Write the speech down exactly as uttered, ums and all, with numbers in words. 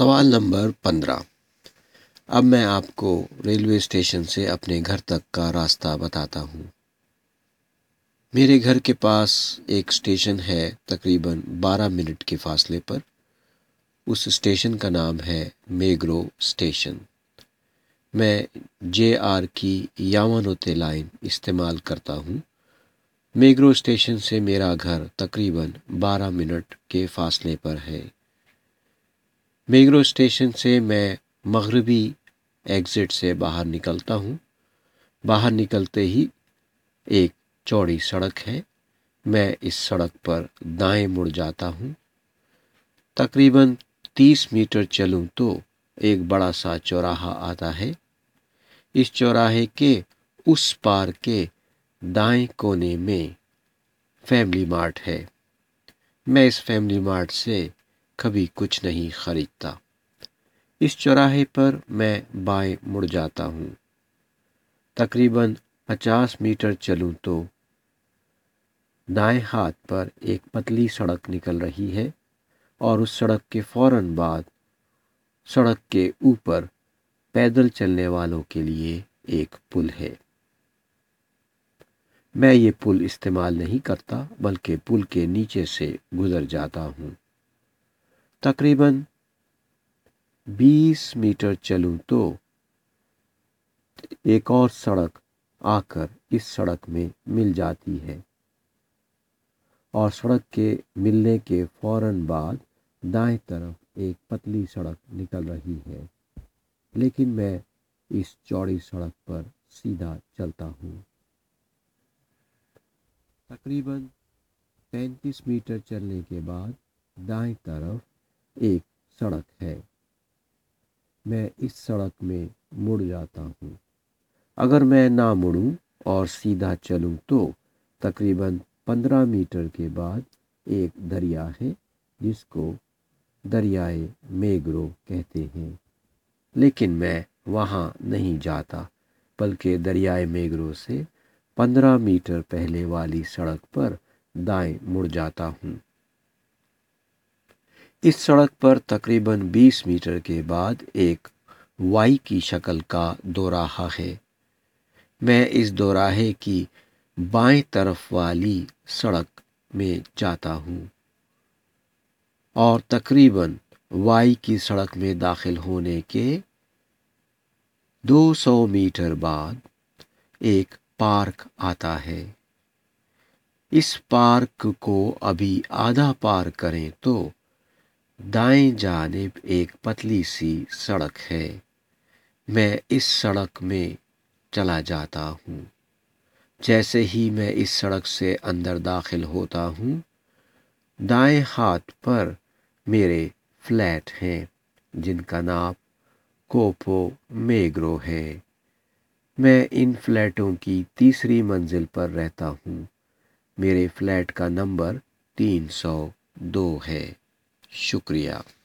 سوال نمبر پندرہ۔ اب میں آپ کو ریلوے اسٹیشن سے اپنے گھر تک کا راستہ بتاتا ہوں۔ میرے گھر کے پاس ایک اسٹیشن ہے تقریباً بارہ منٹ کے فاصلے پر۔ اس اسٹیشن کا نام ہے میگرو اسٹیشن۔ میں جے آر کی یامانوتے لائن استعمال کرتا ہوں۔ میگرو اسٹیشن سے میرا گھر تقریباً بارہ منٹ کے فاصلے پر ہے۔ میگرو اسٹیشن سے میں مغربی ایگزٹ سے باہر نکلتا ہوں۔ باہر نکلتے ہی ایک چوڑی سڑک ہے۔ میں اس سڑک پر دائیں مڑ جاتا ہوں۔ تقریباً تیس میٹر چلوں تو ایک بڑا سا چوراہا آتا ہے۔ اس چوراہے کے اس پار کے دائیں کونے میں فیملی مارٹ ہے۔ میں اس فیملی مارٹ سے کبھی کچھ نہیں خریدتا۔ اس چوراہے پر میں بائیں مڑ جاتا ہوں۔ تقریباً پچاس میٹر چلوں تو دائیں ہاتھ پر ایک پتلی سڑک نکل رہی ہے اور اس سڑک کے فوراً بعد سڑک کے اوپر پیدل چلنے والوں کے لیے ایک پل ہے۔ میں یہ پل استعمال نہیں کرتا بلکہ پل کے نیچے سے گزر جاتا ہوں۔ تقریباً بیس میٹر چلوں تو ایک اور سڑک آ کر اس سڑک میں مل جاتی ہے اور سڑک کے ملنے کے فوراً بعد دائیں طرف ایک پتلی سڑک نکل رہی ہے، لیکن میں اس چوڑی سڑک پر سیدھا چلتا ہوں۔ تقریباً پینتیس میٹر چلنے کے بعد دائیں طرف ایک سڑک ہے۔ میں اس سڑک میں مڑ جاتا ہوں۔ اگر میں نہ مڑوں اور سیدھا چلوں تو تقریباً پندرہ میٹر کے بعد ایک دریا ہے جس کو دریائے میگرو کہتے ہیں، لیکن میں وہاں نہیں جاتا بلکہ دریائے میگرو سے پندرہ میٹر پہلے والی سڑک پر دائیں مڑ جاتا ہوں۔ اس سڑک پر تقریباً بیس میٹر کے بعد ایک وائی کی شکل کا دوراہا ہے۔ میں اس دوراہے کی بائیں طرف والی سڑک میں جاتا ہوں اور تقریباً وائی کی سڑک میں داخل ہونے کے دو سو میٹر بعد ایک پارک آتا ہے۔ اس پارک کو ابھی آدھا پار کریں تو دائیں جانب ایک پتلی سی سڑک ہے۔ میں اس سڑک میں چلا جاتا ہوں۔ جیسے ہی میں اس سڑک سے اندر داخل ہوتا ہوں، دائیں ہاتھ پر میرے فلیٹ ہیں جن کا نام کوپو میگرو ہے۔ میں ان فلیٹوں کی تیسری منزل پر رہتا ہوں۔ میرے فلیٹ کا نمبر تین سو دو ہے۔ شکریہ۔